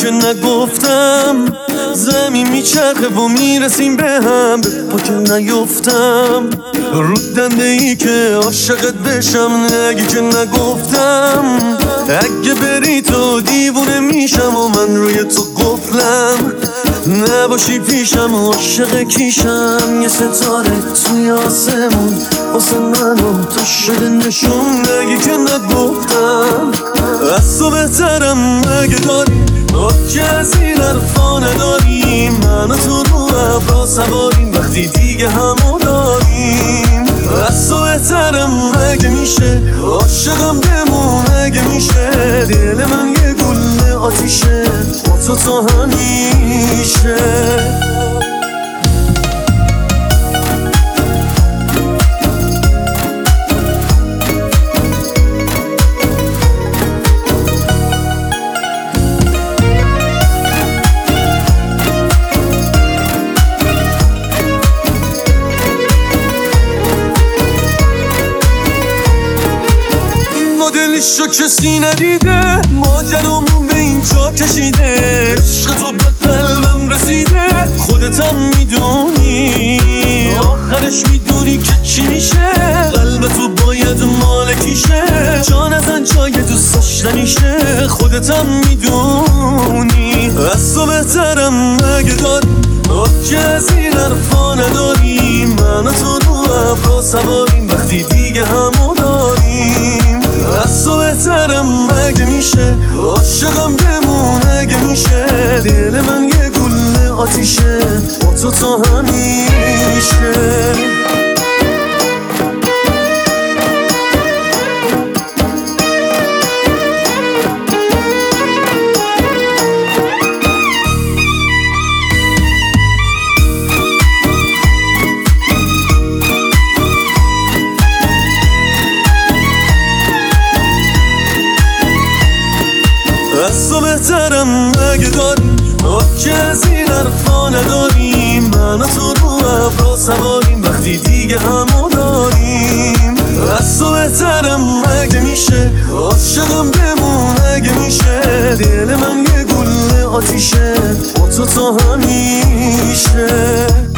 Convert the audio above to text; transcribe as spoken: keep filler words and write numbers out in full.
که نگفتم زمین میچرخه و میرسیم به هم، به پا که نیفتم رو دنده ای که عاشقت بشم. نگی که نگفتم اگه بری تو دیوونه میشم و من روی تو قفلم. نباشی پیشم و عاشق کیشم، یه ستاره توی آسمون واسه من و تو شده نشون. نگی که نگفتم از تو بهترم اگه داری که از این حرفا نداریم. من و تو رو ابرا سواریم وقتی دیگه همو داریم. از تو بهترم اگه میشه عاشقم بمون اگه میشه. دل من یه گل آتیشه با تو تا همیشه. دلشو کسی ندیده ماجرامون به اینجا کشیده. عشق تو به قلبم رسیده خودتم میدونی. آخرش میدونی که چی میشه قلب تو باید مالکیشه. جان ازن جای دوست داشتنیشه خودتم میدونی. از تو بهترم اگه داری که از این حرفا نداری. من و تو رو ابرا سواریم وقتی دیگه همو داریم. از تو بهترم اگه میشه عاشقم بمون اگه میشه. دل من یه گل آتیشه با تو تا همیشه. از تو بهترم اگه داری که از این حرفا نداریم. من و تو رو ابرا سواریم وقتی دیگه همو داریم. از تو بهترم اگه میشه عاشقم بمون اگه میشه. دل من یه گل آتیشه با تو تا همیشه.